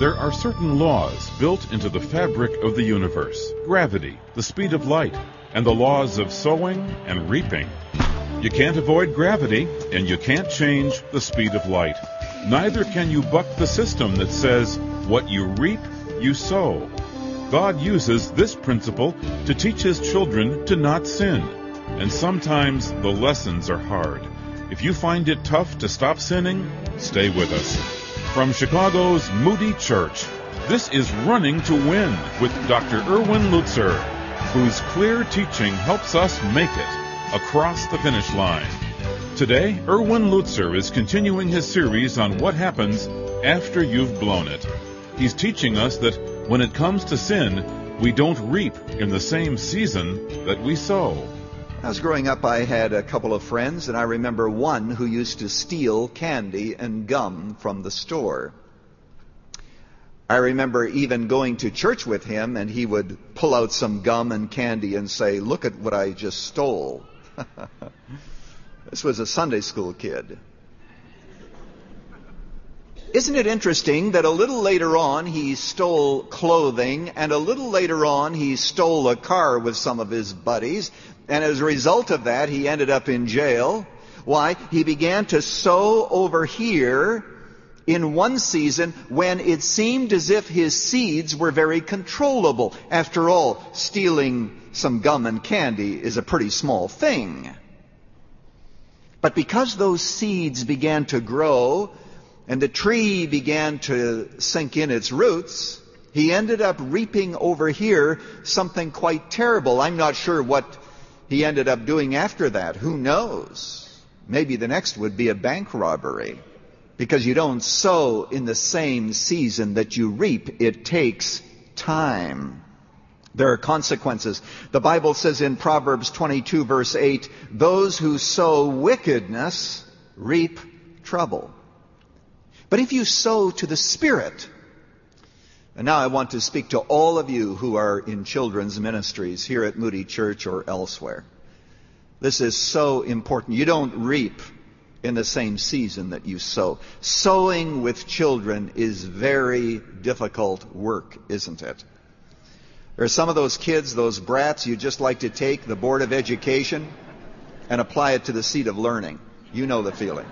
There are certain laws built into the fabric of the universe. Gravity, the speed of light, and the laws of sowing and reaping. You can't avoid gravity, and you can't change the speed of light. Neither can you buck the system that says, what you reap, you sow. God uses this principle to teach His children to not sin. And sometimes the lessons are hard. If you find it tough to stop sinning, stay with us. From Chicago's Moody Church, this is Running to Win with Dr. Erwin Lutzer, whose clear teaching helps us make it across the finish line. Today, Erwin Lutzer is continuing his series on what happens after you've blown it. He's teaching us that when it comes to sin, we don't reap in the same season that we sow. When I was growing up, I had a couple of friends, and I remember one who used to steal candy and gum from the store. I remember even going to church with him, and he would pull out some gum and candy and say, "Look at what I just stole." This was a Sunday school kid. Isn't it interesting that a little later on he stole clothing, and a little later on he stole a car with some of his buddies, and as a result of that he ended up in jail? Why? He began to sow over here in one season when it seemed as if his seeds were very controllable. After all, stealing some gum and candy is a pretty small thing. But because those seeds began to grow and the tree began to sink in its roots, he ended up reaping over here something quite terrible. I'm not sure what he ended up doing after that. Who knows? Maybe the next would be a bank robbery. Because you don't sow in the same season that you reap. It takes time. There are consequences. The Bible says in Proverbs 22 verse 8, those who sow wickedness reap trouble. But if you sow to the Spirit, and now I want to speak to all of you who are in children's ministries here at Moody Church or elsewhere. This is so important. You don't reap in the same season that you sow. Sowing with children is very difficult work, isn't it? There are some of those kids, those brats, you just like to take the Board of Education and apply it to the seat of learning. You know the feeling.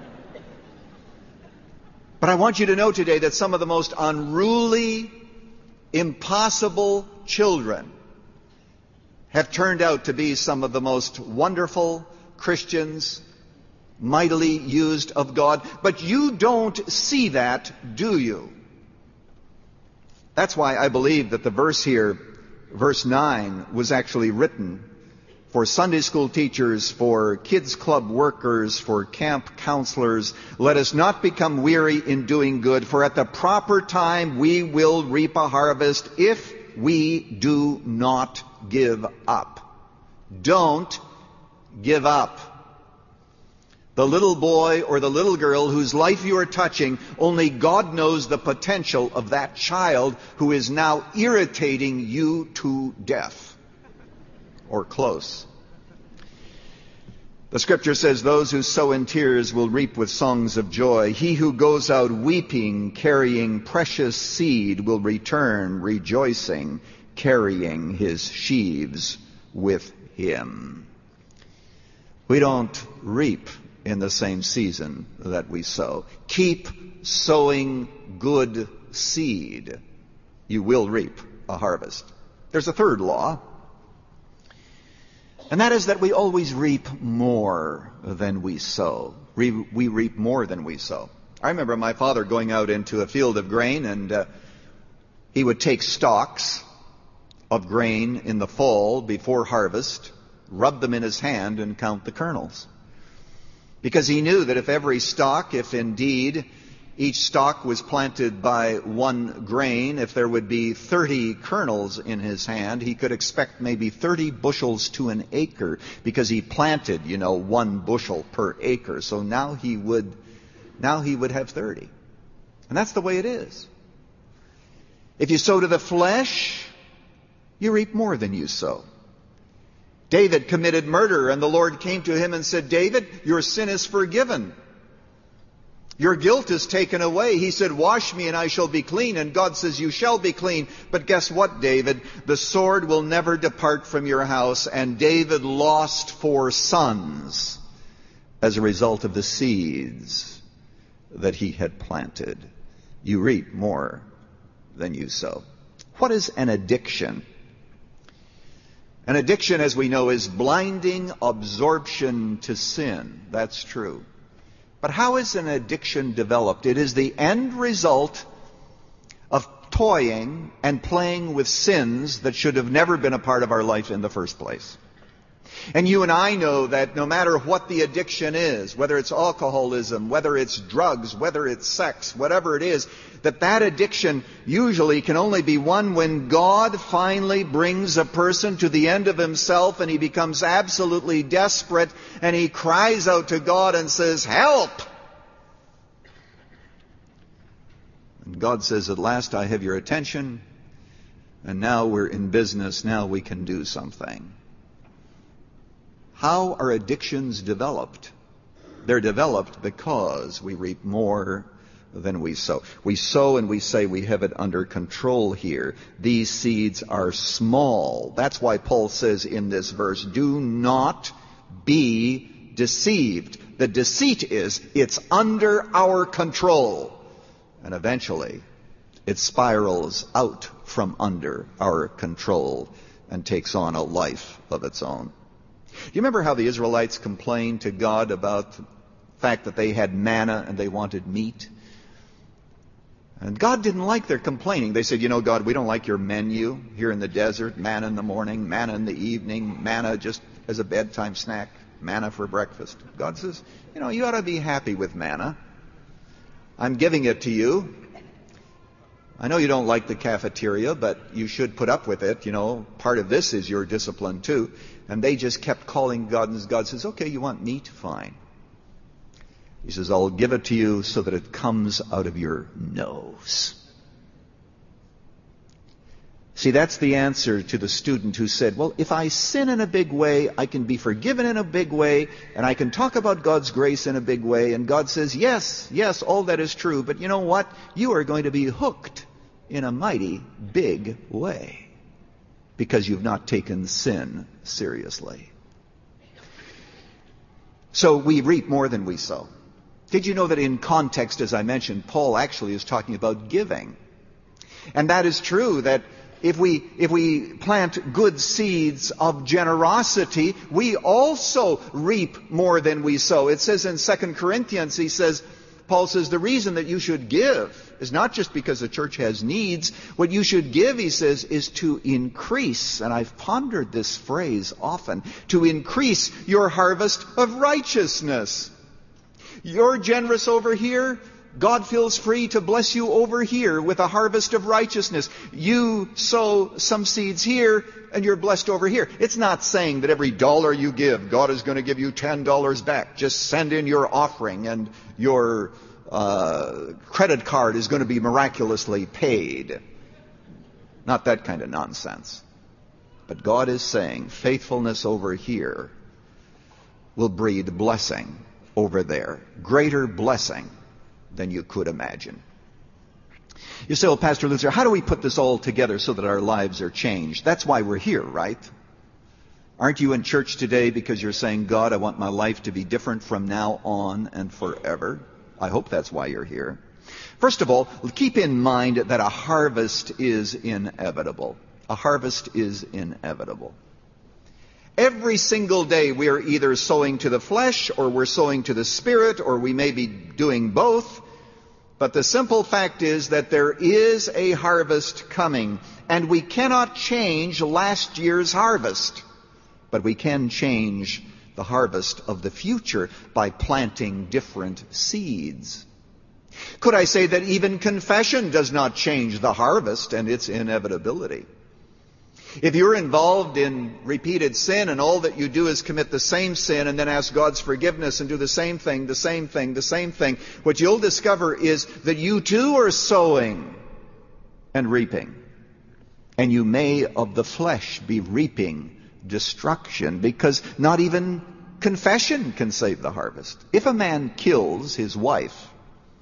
But I want you to know today that some of the most unruly, impossible children have turned out to be some of the most wonderful Christians, mightily used of God. But you don't see that, do you? That's why I believe that the verse here, verse 9, was actually written for Sunday school teachers, for kids club workers, for camp counselors. Let us not become weary in doing good, for at the proper time we will reap a harvest if we do not give up. Don't give up. The little boy or the little girl whose life you are touching, only God knows the potential of that child who is now irritating you to death. Or close. The Scripture says, those who sow in tears will reap with songs of joy. He who goes out weeping, carrying precious seed, will return rejoicing, carrying his sheaves with him. We don't reap in the same season that we sow. Keep sowing good seed. You will reap a harvest. There's a third law, and that is that we always reap more than we sow. We reap more than we sow. I remember my father going out into a field of grain, and he would take stalks of grain in the fall before harvest, rub them in his hand, and count the kernels. Because he knew that if every stalk, if indeed each stalk was planted by one grain, if there would be 30 kernels in his hand, he could expect maybe 30 bushels to an acre, because he planted, 1 bushel per acre. So now he would have 30. And that's the way it is. If you sow to the flesh, you reap more than you sow. David committed murder, and the Lord came to him and said, David, your sin is forgiven. Your guilt is taken away. He said, wash me and I shall be clean. And God says, you shall be clean. But guess what, David? The sword will never depart from your house. And David lost 4 sons as a result of the seeds that he had planted. You reap more than you sow. What is an addiction? An addiction, as we know, is blinding absorption to sin. That's true. But how is an addiction developed? It is the end result of toying and playing with sins that should have never been a part of our life in the first place. And you and I know that no matter what the addiction is, whether it's alcoholism, whether it's drugs, whether it's sex, whatever it is, that addiction usually can only be won when God finally brings a person to the end of himself and he becomes absolutely desperate and he cries out to God and says, help! And God says, at last I have your attention and now we're in business, now we can do something. How are addictions developed? They're developed because we reap more than we sow. We sow and we say we have it under control here. These seeds are small. That's why Paul says in this verse, do not be deceived. The deceit is it's under our control. And eventually it spirals out from under our control and takes on a life of its own. Do you remember how the Israelites complained to God about the fact that they had manna and they wanted meat? And God didn't like their complaining. They said, God, we don't like your menu here in the desert, manna in the morning, manna in the evening, manna just as a bedtime snack, manna for breakfast. God says, you ought to be happy with manna. I'm giving it to you. I know you don't like the cafeteria, but you should put up with it. Part of this is your discipline too. And they just kept calling God, and God says, okay, you want meat? Fine. He says, I'll give it to you so that it comes out of your nose. See, that's the answer to the student who said, well, if I sin in a big way, I can be forgiven in a big way, and I can talk about God's grace in a big way. And God says, yes, all that is true, but you know what? You are going to be hooked in a mighty big way because you've not taken sin seriously. So we reap more than we sow. Did you know that in context, as I mentioned, Paul actually is talking about giving? And that is true, that if we plant good seeds of generosity, we also reap more than we sow. It says in 2 Corinthians, Paul says, the reason that you should give is not just because the church has needs. What you should give, he says, is to increase, and I've pondered this phrase often, to increase your harvest of righteousness. You're generous over here, God feels free to bless you over here with a harvest of righteousness. You sow some seeds here and you're blessed over here. It's not saying that every dollar you give, God is going to give you $10 back. Just send in your offering and your credit card is going to be miraculously paid. Not that kind of nonsense. But God is saying faithfulness over here will breed blessing over there. Greater blessing than you could imagine. You say, well, Pastor Lutzer, how do we put this all together so that our lives are changed? That's why we're here, right? Aren't you in church today because you're saying, God, I want my life to be different from now on and forever? I hope that's why you're here. First of all, keep in mind that a harvest is inevitable. A harvest is inevitable. Every single day we are either sowing to the flesh or we're sowing to the spirit, or we may be doing both. But the simple fact is that there is a harvest coming, and we cannot change last year's harvest, but we can change the harvest of the future by planting different seeds. Could I say that even confession does not change the harvest and its inevitability? If you're involved in repeated sin and all that you do is commit the same sin and then ask God's forgiveness and do the same thing, what you'll discover is that you too are sowing and reaping. And you may of the flesh be reaping destruction, because not even confession can save the harvest. If a man kills his wife,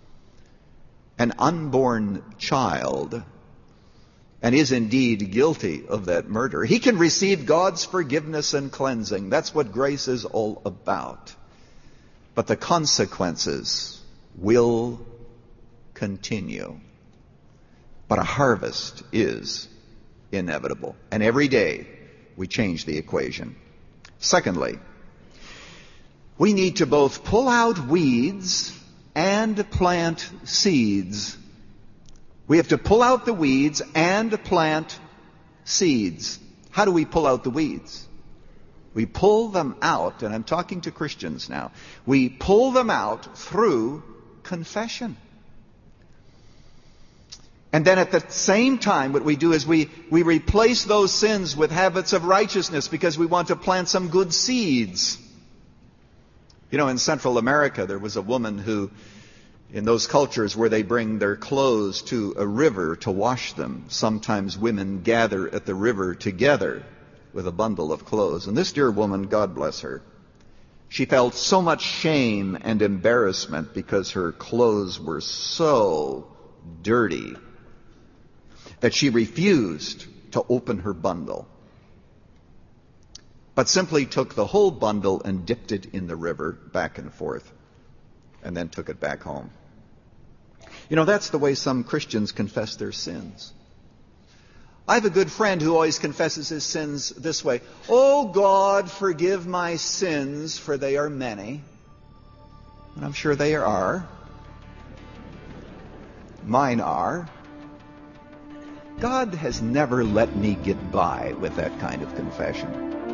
an unborn child and is indeed guilty of that murder, he can receive God's forgiveness and cleansing. That's what grace is all about. But the consequences will continue. But a harvest is inevitable. And every day we change the equation. Secondly, we need to both pull out weeds and plant seeds. We have to pull out the weeds and plant seeds. How do we pull out the weeds? We pull them out, and I'm talking to Christians now. We pull them out through confession. And then at the same time, what we do is we replace those sins with habits of righteousness because we want to plant some good seeds. You know, in Central America, there was a woman who, in those cultures where they bring their clothes to a river to wash them, sometimes women gather at the river together with a bundle of clothes. And this dear woman, God bless her, she felt so much shame and embarrassment because her clothes were so dirty that she refused to open her bundle, but simply took the whole bundle and dipped it in the river back and forth, and then took it back home. You know, that's the way some Christians confess their sins. I have a good friend who always confesses his sins this way: "Oh God, forgive my sins, for they are many." And I'm sure they are. Mine are. God has never let me get by with that kind of confession.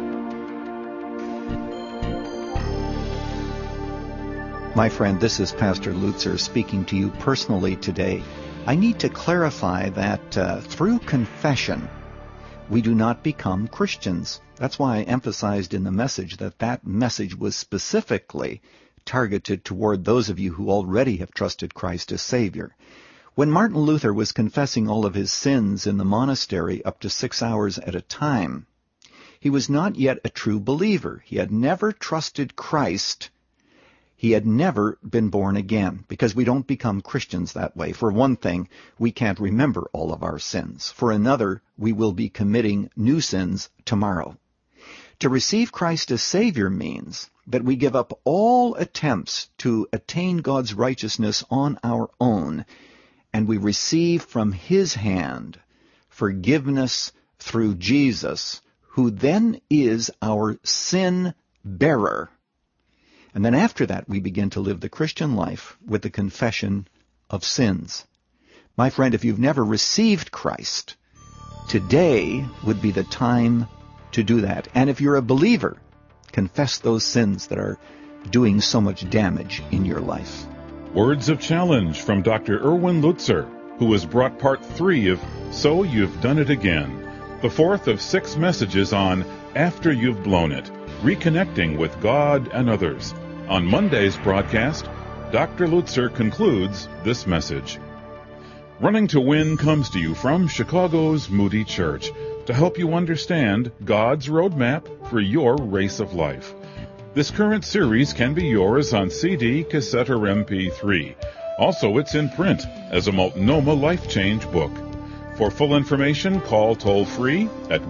My friend, this is Pastor Lutzer speaking to you personally today. I need to clarify that through confession, we do not become Christians. That's why I emphasized in the message that message was specifically targeted toward those of you who already have trusted Christ as Savior. When Martin Luther was confessing all of his sins in the monastery up to 6 hours at a time, he was not yet a true believer. He had never trusted Christ. He had never been born again, because we don't become Christians that way. For one thing, we can't remember all of our sins. For another, we will be committing new sins tomorrow. To receive Christ as Savior means that we give up all attempts to attain God's righteousness on our own, and we receive from His hand forgiveness through Jesus, who then is our sin bearer. And then after that, we begin to live the Christian life with the confession of sins. My friend, if you've never received Christ, today would be the time to do that. And if you're a believer, confess those sins that are doing so much damage in your life. Words of challenge from Dr. Erwin Lutzer, who has brought part 3 of So You've Done It Again, the 4th of 6 messages on After You've Blown It, Reconnecting with God and Others. On Monday's broadcast, Dr. Lutzer concludes this message. Running to Win comes to you from Chicago's Moody Church to help you understand God's roadmap for your race of life. This current series can be yours on CD, cassette, or MP3. Also, it's in print as a Multnomah Life Change book. For full information, call toll-free at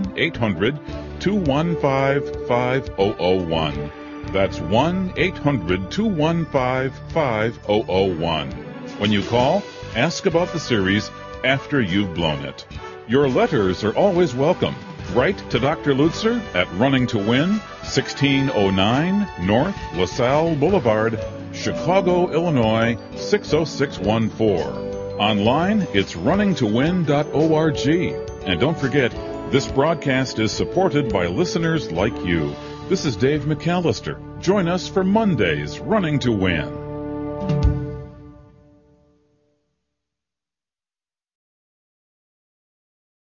1-800-215-5001. That's 1-800-215-5001. When you call, ask about the series After You've Blown It. Your letters are always welcome. Write to Dr. Lutzer at Running to Win, 1609 North LaSalle Boulevard, Chicago, Illinois, 60614. Online, it's runningtowin.org. And don't forget, this broadcast is supported by listeners like you. This is Dave McAllister. Join us for Monday's Running to Win.